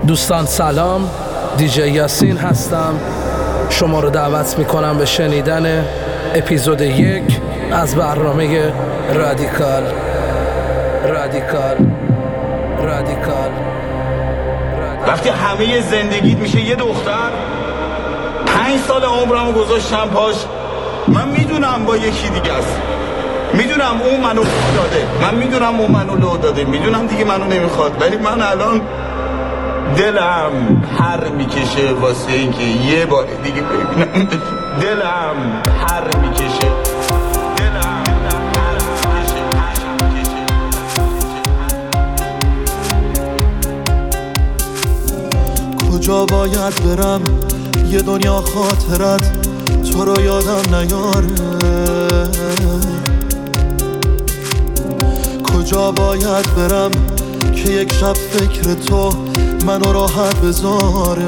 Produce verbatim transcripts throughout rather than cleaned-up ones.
دوستان سلام، دیجی یاسین هستم. شما رو دعوت میکنم به شنیدن اپیزود یک از برنامه رادیکال رادیکال رادیکال. وقتی همه زندگیت میشه یه دختر، پنج سال عمرمو گذاشتم پاش، من میدونم با یکی دیگه است، میدونم اون منو لو داده، من میدونم اون منو لو داده، میدونم دیگه منو نمیخواد، ولی من الان دلم پر میکشه واسه اینکه یه بار دیگه ببینم. دلم پر میکشه دلم پر میکشه. کجا باید برم یه دنیا خاطرت تو رو یادم نیاره؟ کجا باید برم که یک شب فکر تو منو راحت بذاره؟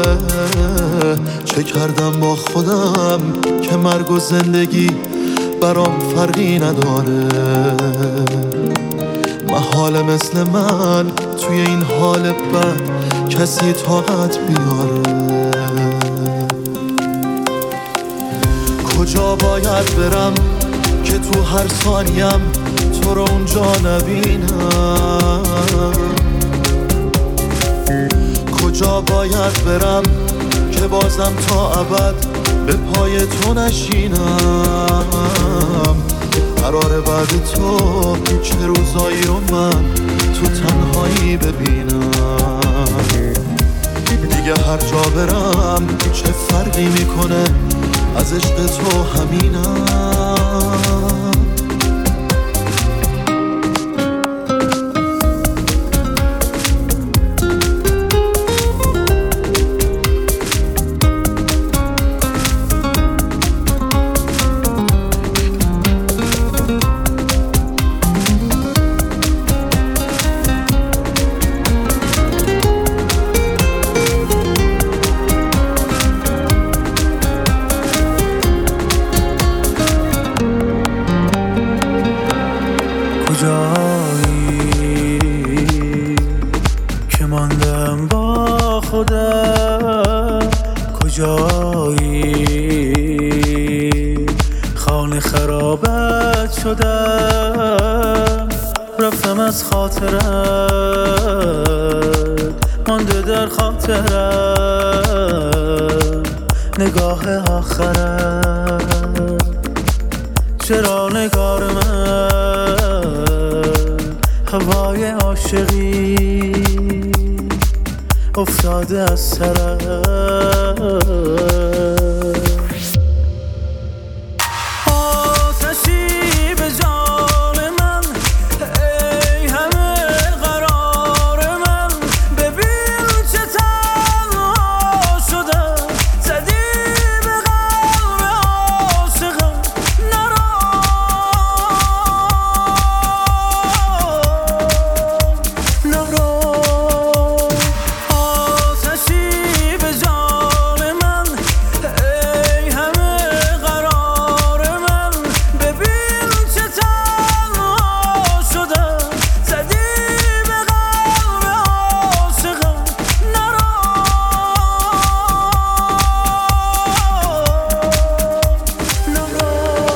چه کردم با خودم که مرگ و زندگی برام فرقی نداره؟ محال مثل من توی این حال بد کسی طاقت بیاره؟ کجا باید برم که تو هر ثانیم تو رو اونجا نبینم؟ کجا باید برم که بازم تا ابد به پای تو نشینم؟ قراره بعد تو چه روزایی رو من تو تنهایی ببینم؟ دیگه هر جا برم چه فرقی میکنه، از عشق تو همینم. کجایی که ماندم با خودم؟ کجایی خانه خرابت شدم؟ رفتم از خاطرت مانده در خاطرم نگاه آخرت. چرا نگار من هوای عاشقی افتاده از سرم؟ آتشی به جان من، ای همه قرار من، ببین چه تنها شدم، زدی به قلب عاشقم. نرو نرو آتشی به جان من، ای همه قرار من، ببین چه تنها شدم، زدی به قلب عاشقم. نرو نرو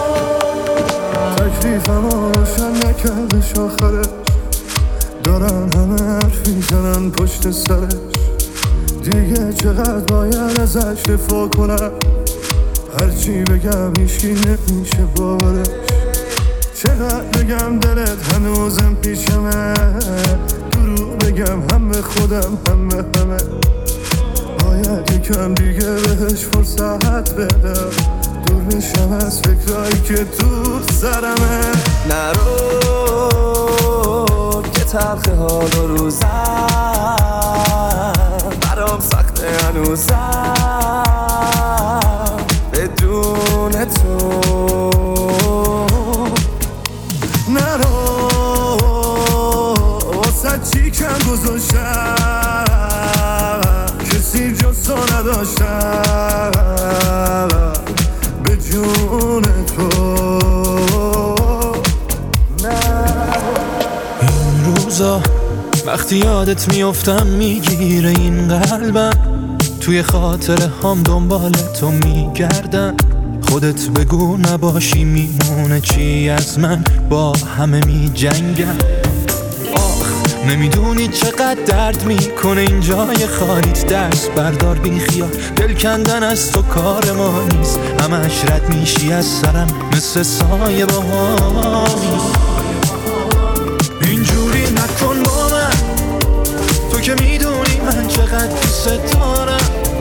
تکلیفمو روشن نکردش آخرش، دارن همه حرف میزنن پشت سرش. دیگه چقدر باید ازش دفاع کنم؟ هرچی بگم هیچکی نمیشه باورش. چقدر بگم دلت هنوزم پیشمه، دروغ بگم هم به خودم هم به همه. باید یکم دیگه بهش فرصت بدم، دور بشم از فکرایی که تو سرمه. نرو که تلخ حال و روزم برام سخته هنوزم بدون تو. نرو واسه چی کم گذاشتم، کسی جز تو نداشتم به جون تو. این روزا وقتی یادت میافتم میگیره این قلبم، توی خاطره هم دنبال تو میگردم. خودت بگو نباشی میمونه چی از من، با همه میجنگم. آخ نمیدونی چقدر درد میکنه این جای خالیت، دست بردار بی خیال، دل کندن از تو کار ما نیست. همش رد میشی از سرم مثل سایه بهاری. اینجوری نکن با من، تو که میدونی من چقدر دوست دارم.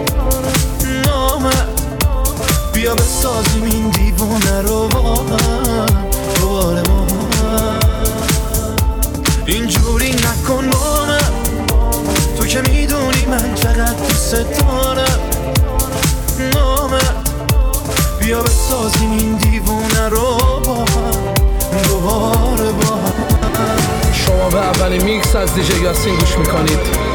نامد بیا بسازیم این دیوونه رو با هم دوباره ما هم. اینجوری نکن با من، تو که میدونی من چقدر دوست دارم. نامد بیا بسازیم این دیوونه رو با هم دوباره با هم. شما به اولین میکس از دیجی یاسین گوش میکنید.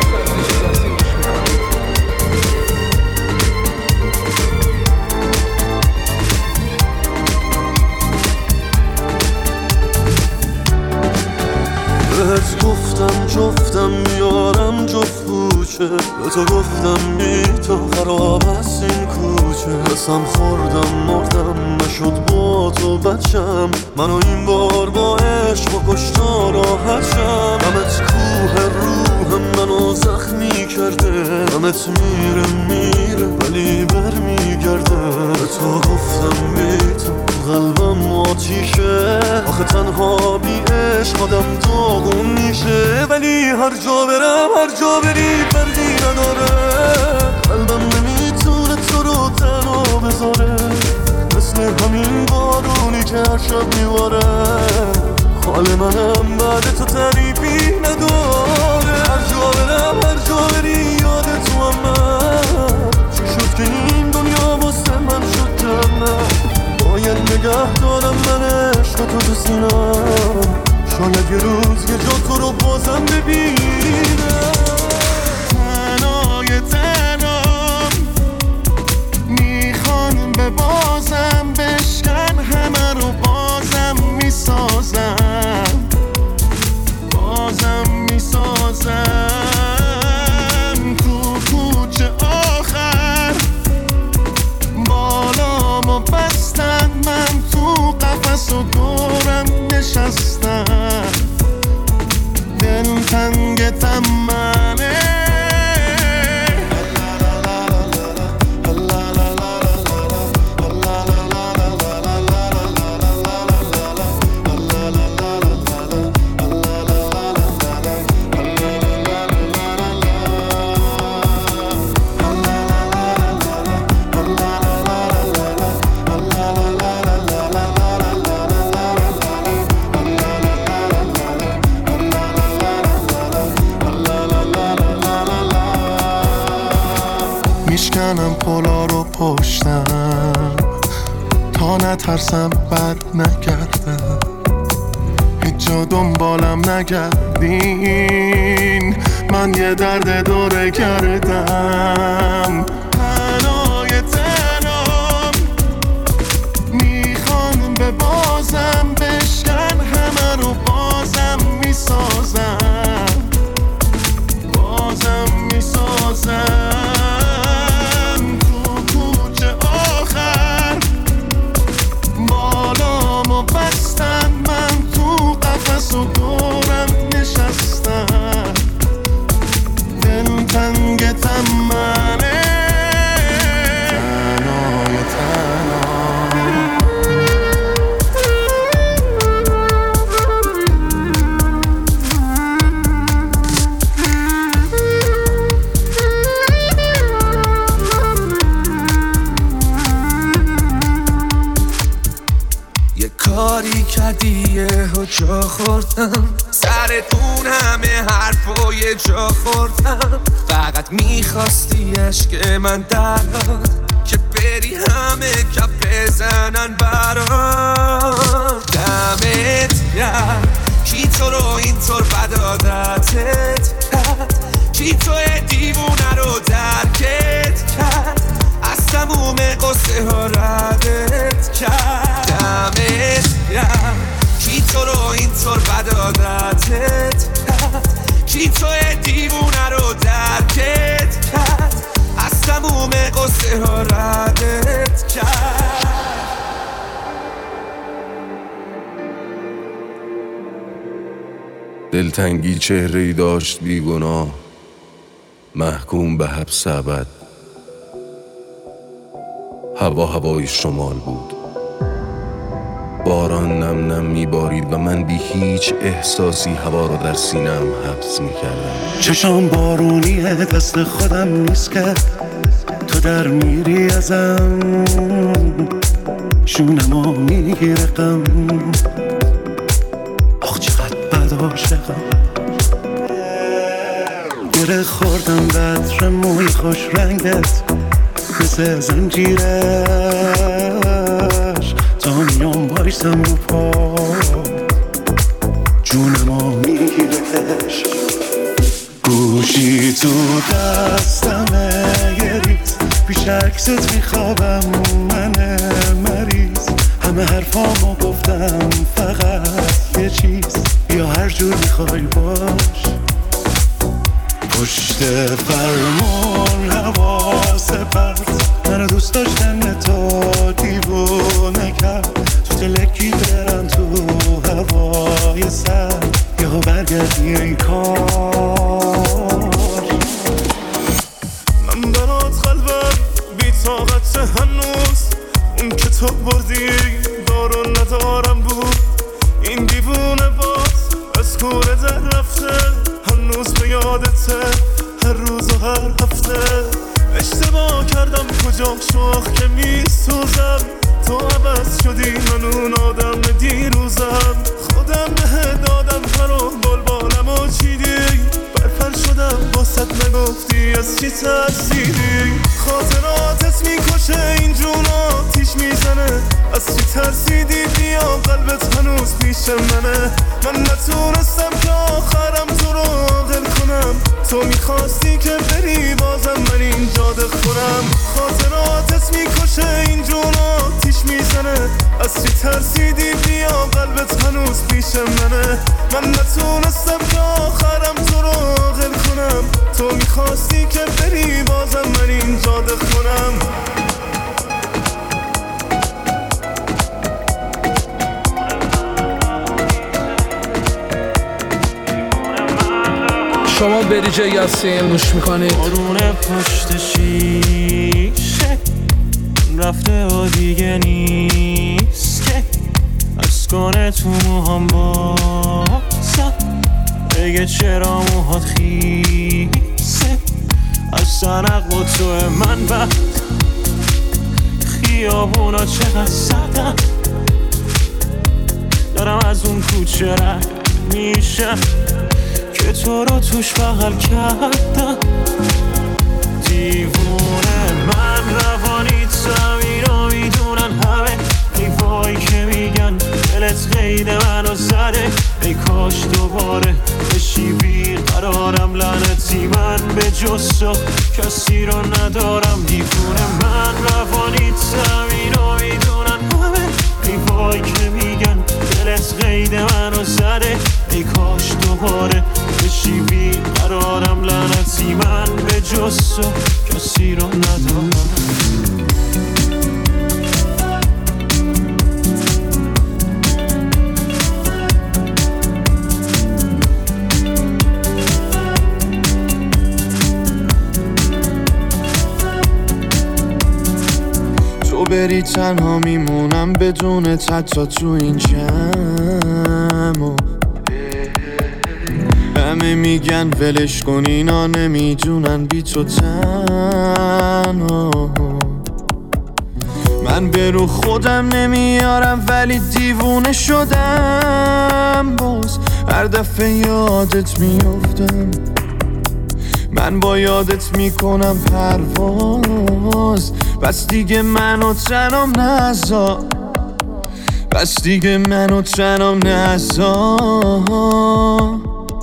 بهت گفتم جفتم میارم جفت بوچه، به تو گفتم بی تو خراب است این کوچه. قسم خوردم مردم نشد با تو بچم، منو این بار با عشق و کشتا راحت شم. غمت کوه روح منو زخمی کرده، غمت میره میره ولی بر میگرده. به تو گفتم بی تو قلبم آتیشه، آخه تنها بی عشق آدم داغون میشه. ولی هر جا برم هر جا بری فرقی نداره، قلبم نمیتونه تو رو تنها بذاره. مثل همین بارونی که هر شب میواره، حال منم بعد تو تعریفی نداره. هر جا برم هر جا بری یاد تو هم من، چی شد که این دنیا واسه من شد تمام. باید نگه دارم من عشق تو تو سینم، شاید یه روز یه جا تو رو بازم ببینم. تنهای تنام میخوان به بازم بشکن، همه رو بازم میسازم، بازم میسازم. تو کوچه آخر بالامو بستن، من تو قفس و دورم نشستم. دل تنگ تمنه، میشکنم پولا رو پشتم تا نترسم بر نگردم. هیچ جا دنبالم نگردین، من یه درد دوره کردم. تنهای تنام میخوان به بازم بشکن، همه رو بازم میسازم، بازم میسازم. بستن من تو قفس و دورم نشستم. دل تنگ تمنه، تنهای تنها. کاری کردی یه ها جا خوردم، سرتون همه حرفای جا خوردم. فقط میخواستی عشق من دراد، که بری همه کف بزنن برام. دمت گرم کی تو رو اینطور بد عادتت کرد، کی تو دیوونه رو درکت کرد، از تموم قصه ها ردت کرد. دمت گرم کی تو رو اینطور بد عادتت کرد، کی تو چرا ردت کرد؟ دلتنگی چهره‌ای داشت بیگناه، محکوم به حبس ابد. هوا هوای شمال بود، باران نم نم میبارید و من بی هیچ احساسی هوا را در سینه‌ام حبس میکردم. چشام بارونیه، دست خودم نیست که تو در میری ازم، شونمو میگیره غم. آخ چقدر بد عاشقم، گره خوردم به عطر موی خوش رنگت، مثل زنجیرش تا میام بایستم رو پا، جونمو میگیرش. گوشی تو دستمه یه ریز، پیش عکست میخوابم من مریض. همه حرفامو گفتم فقط یه چیز، یا هر جور میخوای باش. پشت فرمون حواس پرت، منو دوست داشتن تو دیوونه کرد. تو تلکی برم تو هوای سر، یا برگردی این کار. من برات قلبم بی طاقت هنوز، اون که تو بردی دارو ندارم بود. این دیوونه باز از کوره در رفته، هنوز به یادته هر روز و هر هفته. اشتباه کردم کجا شوخ که میسوزم، تو عوض شدی من اون آدم دیروزم. خودم به دادم پر و بلبالم و چیدی، برپر شدم باست نگفتی از چی ترسیدی. خاطراتت میکشه این جون آتیش میزنه، از چی ترسیدی بیا قلبت هنوز پیش منه. من نتونستم که آخرم تو رو عاقل کنم، تو میخواستی که بری بازم من اینجا دخورم. خاطراتت میکشه این جون آتیش میزنه، از چی ترسیدی بیا قلبت هنوز پیش منه. من نتونستم که آخرم تو رو عاقل کنم، تو میخواستی که بری بازم من اینجا دخورم. شما به دیجی یاسین گوش میکنید. بارون پشت شیشه رفته و دیگه نیست که از کنه تو موهام بازم، بگه چرا موهات خیسه. از سنق و تو من بعد خیابونا چقدر سردم، دارم از اون کوچه رد میشم که تو رو توش بغل کردم. دیوونه من روانیتم اینو میدونن همه، ای وای که میگن دلت قید منو زده. ای کاش دوباره بشی بیقرارم، لعنتی من به جز تو کسی رو ندارم. دیوونه من روانیتم اینو میدونن همه، ای وای که میگن دلت قید منو زده. ای کاش دوباره بشی بیقرارم، لعنتی من به جز تو کسی رو ندارم. تو بری تنها میمونم بدون حتی تو این جمع. همه میگن ولش کن اینا نمیدونن بی تو تنها. من به رو خودم نمیارم ولی دیوونه شدم باز، هر دفعه یادت میافتم. من با یادت میکنم پرواز، بس دیگه منو تنم نذار، بس دیگه منو تنم نذار.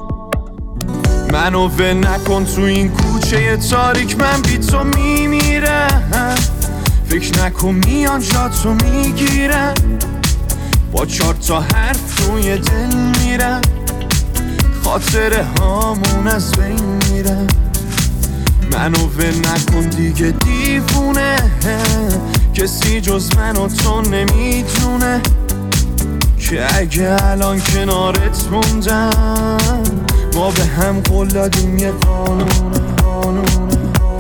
منو ول نکن تو این کوچه تاریک، من بی تو میمیرم. فکر نکن میان جاتو میگیرم، با چار تا حرف توی دل میرم. خاطره هامون از بین میرم، منو ول نکن دیگه دیوونه، کسی جز من و تو نمیدونه که اگه الان کنارت موندم ما به هم قول دادیم یه قانونه قانونه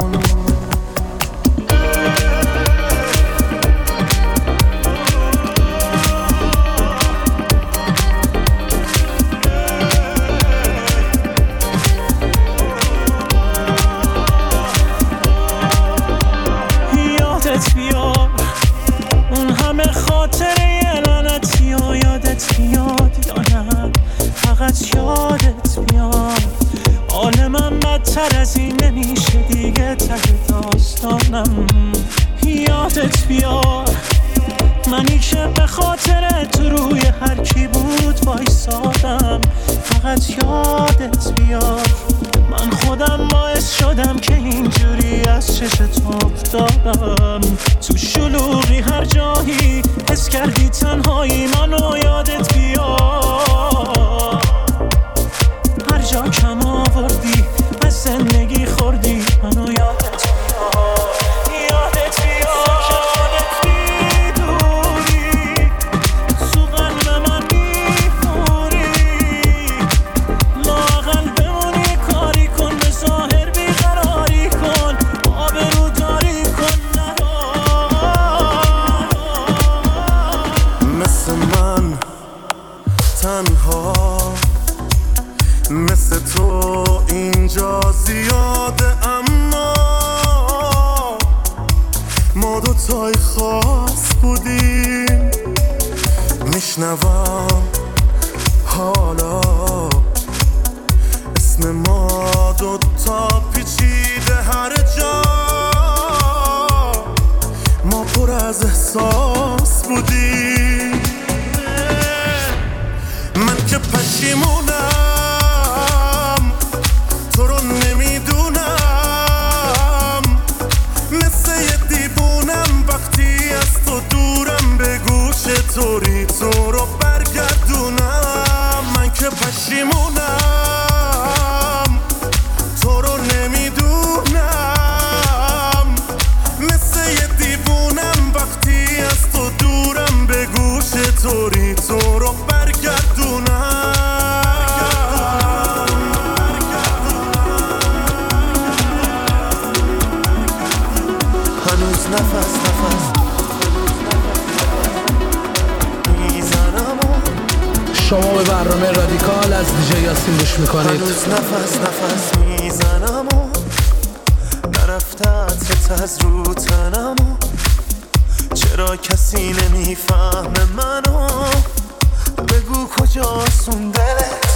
یادت بیاد اون همه خاطره لعنتی و یادت بیاد یا نه فقط یادت بیاد حال من بدتر از این نمیشه دیگه ته داستانم. یادت بیاد منی که به خاطر تو روی هر کی بود وایسادم، فقط یادت بیاد من خودم باعث شدم که اینجوری از چشت افتادم. تو شلوغی هر جایی حس کردی تنهایی منو یادت بیاد، هر جا کم آوردی از زندگی خوردی منو یادت بیاد. یادت بیاد مثل تو اینجا زیاده، اما ما دوتای خاص بودیم. میشنوم حالا اسم ما دوتا پیچیده هر جا، ما پر از احساس بودیم. من که پشیمونم تو رو نمیدونم، مثل یه دیوونم وقتی از تو دورم، به گوش توری تو رو برگردونم. من که پشیمونم تو رو نمیدونم، مثل یه دیوونم وقتی از تو دورم، به گوش توری تو رو برگردونم. هنوز نفس نفس میزنم، شما به برنامه رادیکال از دیجی یاسین گوش میکنید. هنوز نفس نفس میزنم و نرفته عطرت از رو تنم، چرا کسی نمیفهمه منو؟ بگو کجاست اون دلت؟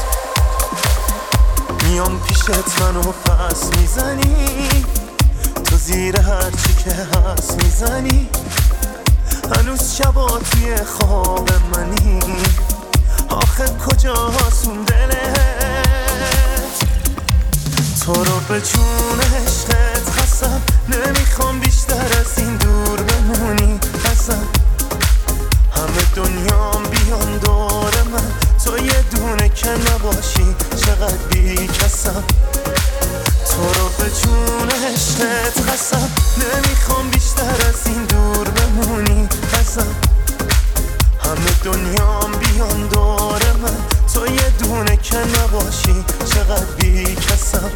میام پیشت منو پس میزنی، تو زیر هرچی که هست میزنی. هنوز شبا توی خواب منی، آخه کجاست اون دلت؟ تو رو به جون عشقت خستم، نمیخوام بیشتر از این دور بمونی ازم. همه دنیام بیان دور من، تو یه دونه که نباشی چقدر بی کسم. تو رو به جون عشقت خستم، نمیخوام بیشتر از این دور بمونی ازم. همه دنیام بیان دور من، تو یه دونه که نباشی چقدر بی کسم.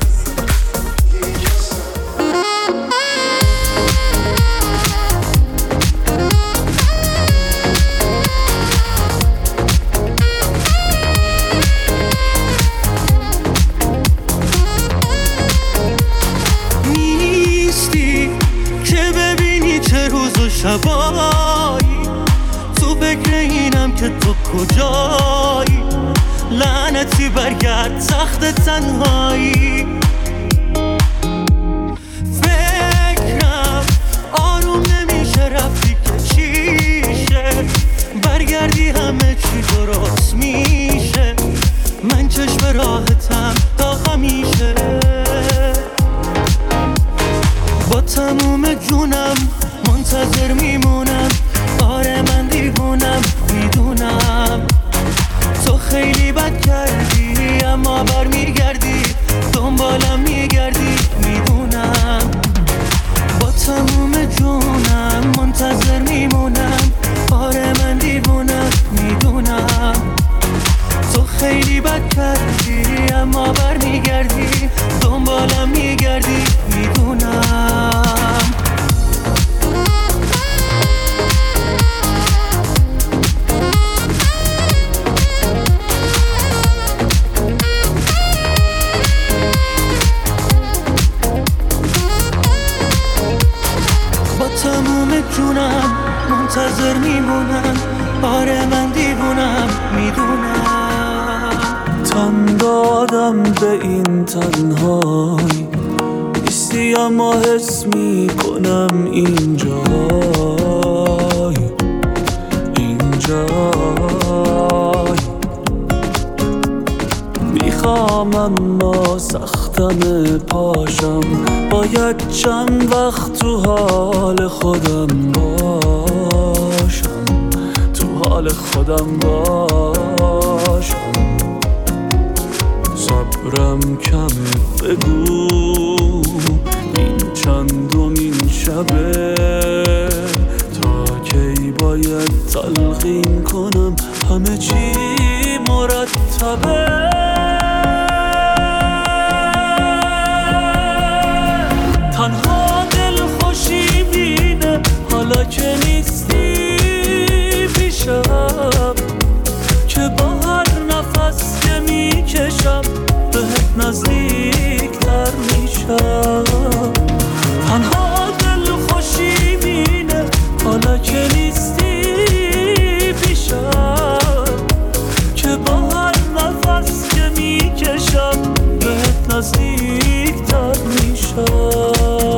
شبایی تو فکر اینم که تو کجایی، لعنتی برگرد سخت تنهایی. فکرم آروم نمیشه رفتی که چیشه، برگردی همه چی درست میشه. من چشم راحتم تا همیشه، با تموم جونم منتظر میمونم. آره من دیوونم میدونم، تو خیلی بد کردی اما بر میگردی، دنبالم میگردی میدونم. من تنهایی نیستی، اما حس میکنم اینجای اینجای میخوام اما سختم پاشم، باید چند وقت تو حال خودم باشم، تو حال خودم باشم. صبرم کمه بگو این چندمین شبه، تا کی باید تلقین کنم همه چی مرتبه. تنها دل خوشی بینه حالا که نیستی پیشم، که با هر نفس که میکشم بهت نزدیک تر میشم. تنها دل خوشی بینه حالا که نیستی پیشم، که با هر نفس که میکشم بهت نزدیک تر میشم.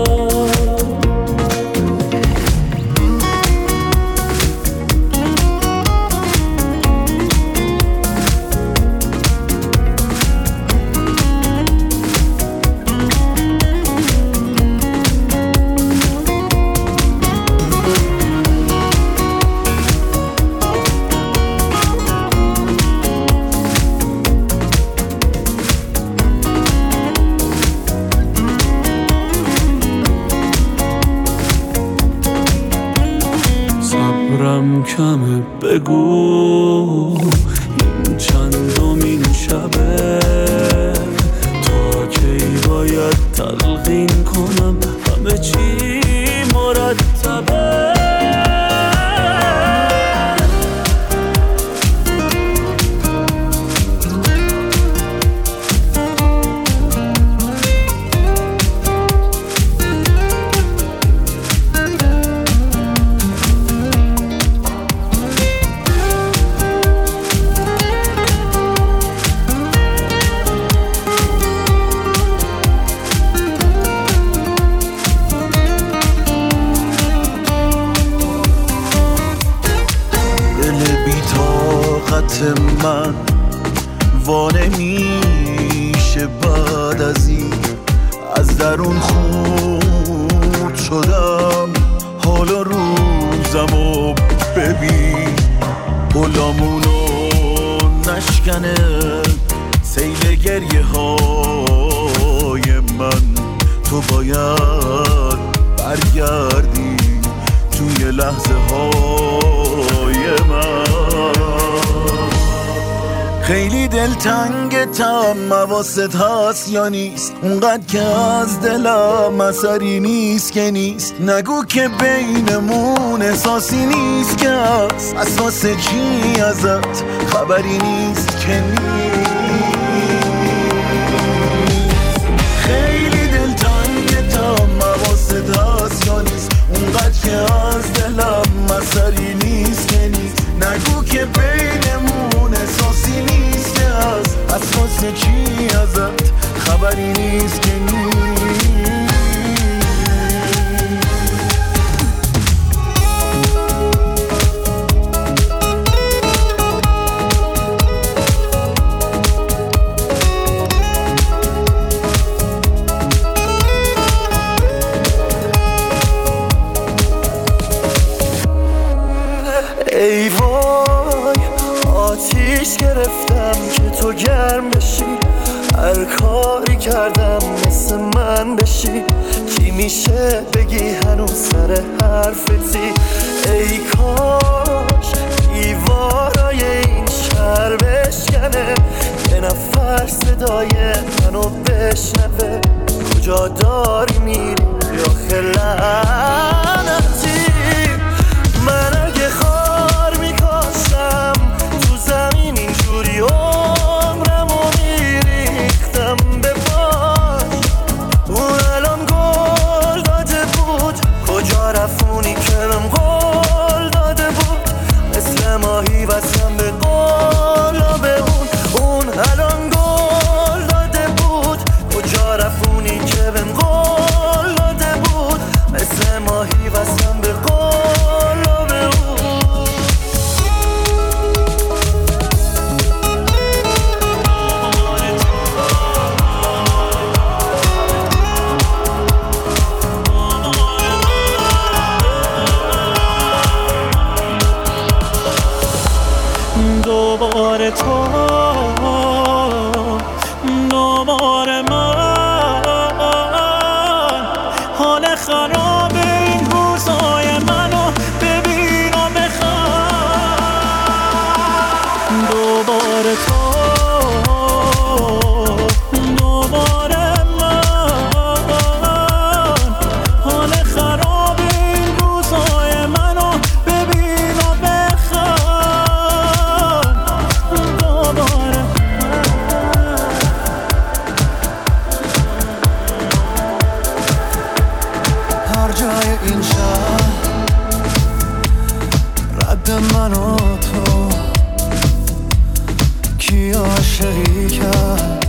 کمه بگو این چندمین شبه، تا کی باید تلقین کنم همه چی مرتبه. من وانه میشه بعد از این، از درون خورد شدم حالا روزمو ببین. غلامونو نشکنه سیل گریه های من، تو باید برگردی توی لحظه های من. خیلی دلتنگتم حواست هست یا نیست، اونقدر که از دلم اثری نیست که نیست. نگو که بینمون احساسی نیست که هست، اساس چی ازت خبری نیست که نیست. خیلی دلتنگتم حواست هست یا نیست، اونقدر که از دلم اثری نیست که نیست. نگو که بینمون احساسی نیست که هست، اساس چی ازت خبری نیست که نیست. ای وای آتیش گرفتم که تو گرم بشی، هر کاری کردم مثل من بشی. چی میشه بگی هنوز سر حرفتی؟ ای کاش دیوارای این شهر بشکنه، یه نفر صدای منو بشنوه. کجا داری میری یا خلعنتی؟ من اگه خار میکاشم تو زمین اینجوری عمرمو میریختم به پاش. اون الان گل داده بود، کجا رفونی که من گل داده بود؟ مثل ماهی وزم به قلاب اون. اون الان گل داده بود، دوباره من حال خراب این روزای منو ببین و بخوام دوباره تو دوباره من حال خراب این روزای منو ببین و بخوام دوباره هر جای این شهر رد من و تو کی عاشقی کرد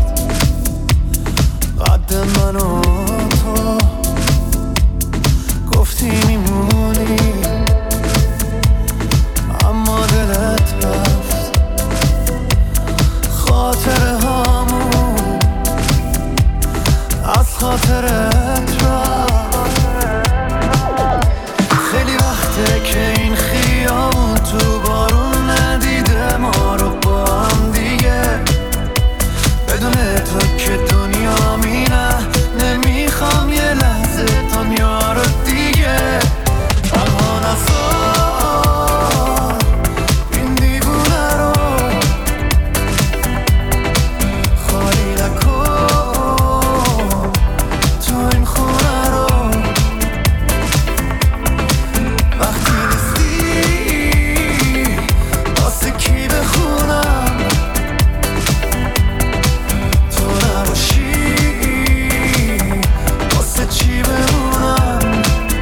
قد من و تو گفتی میمونی اما دلت رفت خاطره هامون از خاطرت رفت خیلی وقته که این خیابون تو بارون ندیده ما رو با هم دیگه بدون تو که دنیا مینه نمیخوام یه لحظه دنیا رو دیگه تنها نسار این دیوونه رو خالی نکن تو این خونه رو وقتی نیستی واسه کی بخونم تو نباشی واسه چی بمونم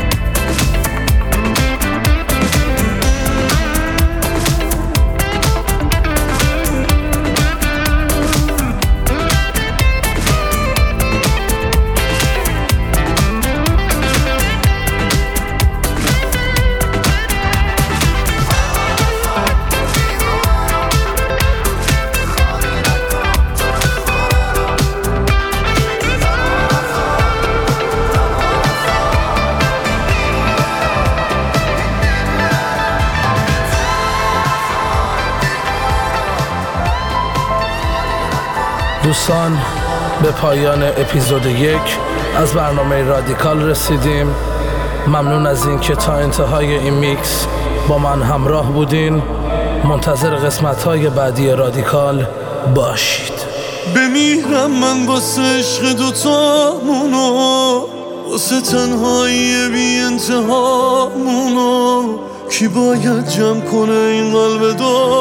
دوستان به پایان اپیزود یک از برنامه رادیکال رسیدیم. ممنون از این که تا انتهای این میکس با من همراه بودین. منتظر قسمت‌های بعدی رادیکال باشید. بمیرم من واسه عشق دوتامونو واسه تنهایی بی انتهامونو کی باید جمع کنه این قلب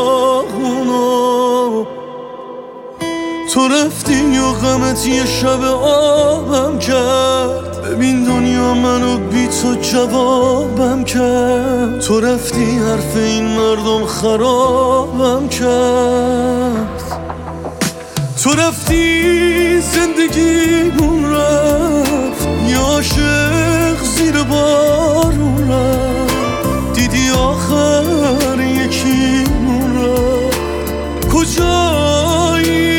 داغونو تو رفتی و غمت یه شب آبم کرد ببین دنیا منو بی تو جوابم کرد تو رفتی حرف این مردم خرابم کرد تو رفتی زندگیمون رفت یه عاشق زیر بارون رفت دیدی آخر یکیمون رفت کجایی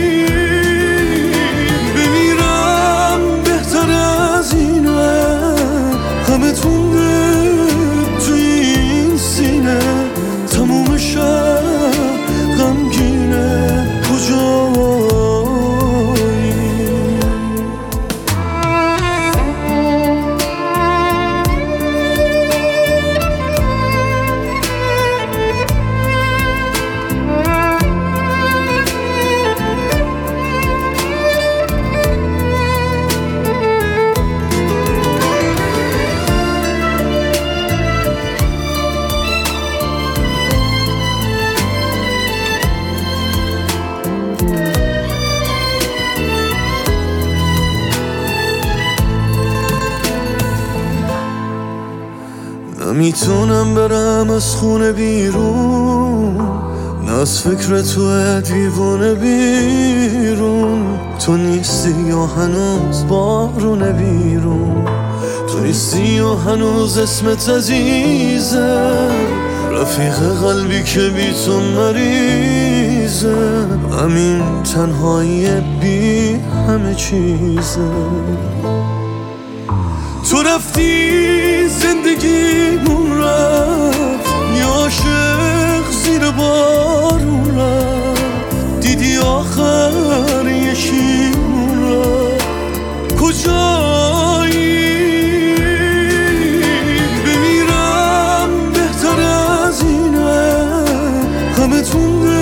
همه تونه تو این سینه تموم شب غمگینه کجایی نمیتونم برم از خونه بیرون نه از فکر تو دیوونه بیرون تو نیستی یا هنوز بارونه بیرون تو نیستی یا هنوز اسمت عزیزه رفیق قلبی که بی تو مریضه همین تنهایی بی همه چیزه تو رفتی زندگیمون رفت یه عاشق زیر بارون رفت دیدی آخر یکیمون کجایی بمیرم بهتر از اینه همه تون